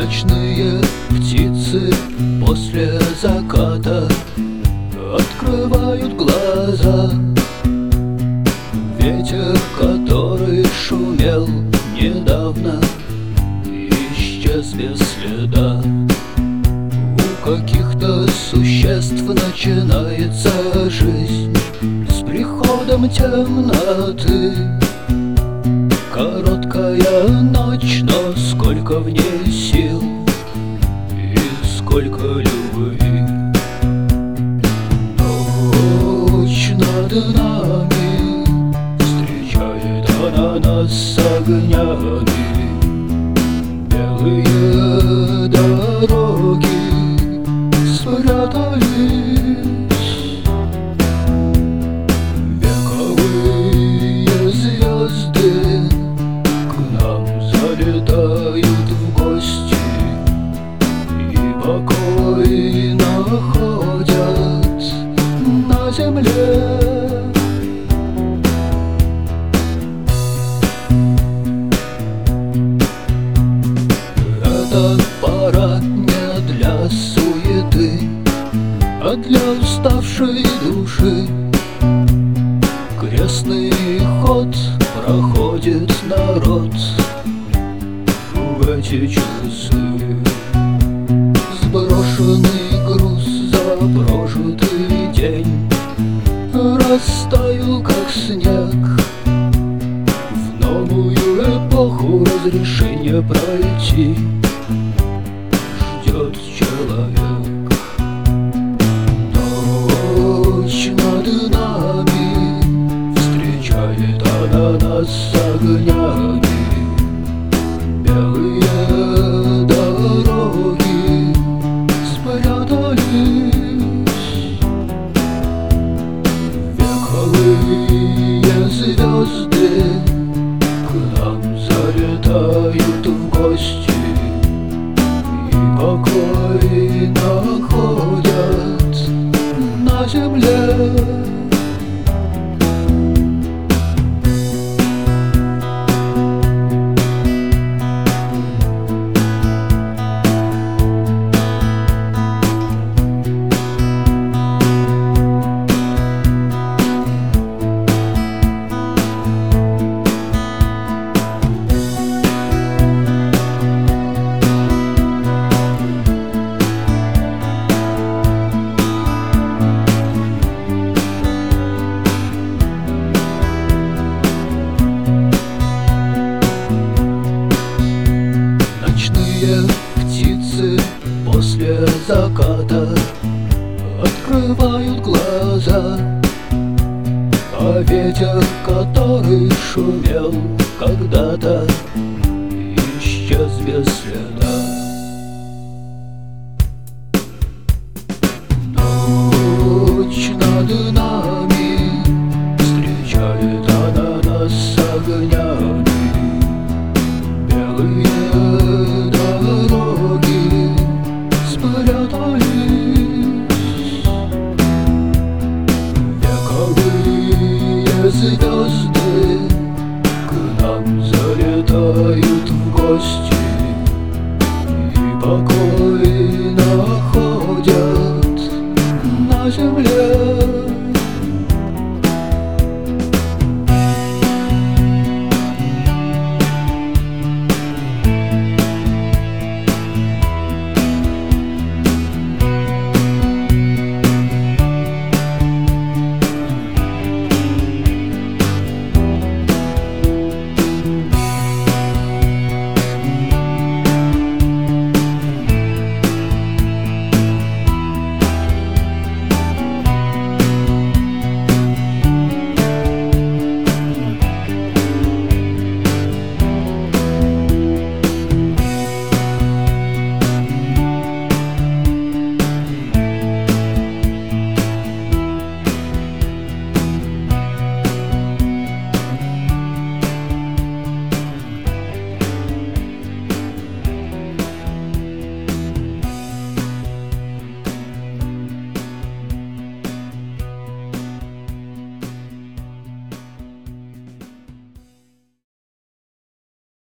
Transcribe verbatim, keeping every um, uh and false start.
Ночные птицы после заката открывают глаза. Ветер, который шумел недавно, исчез без следа. У каких-то существ начинается жизнь с приходом темноты. Короткая ночь, но сколько в ней сил и сколько любви. Ночь над нами, встречает она нас с огнями. Белые дороги спрятались, вековые звезды к нам залетают в гости и покой находят на земле. Это пора не для суеты, а для уставшей души. Крестный ход проходит народ в эти часы. Сброшенный груз за прожитый день растаял, как снег. В новую эпоху разрешение пройти ждет человек. Ночь над нами, встречает она нас с огнями. Белые дороги спрятались, вековые звезды к нам залетают в гости и покой находят на земле. Птицы после заката открывают глаза, а ветер, который шумел когда-то, исчез без следа. Ночь над нами, встречает она нас с огнями. Белые звезды к нам залетают в гости и покой находят на земле.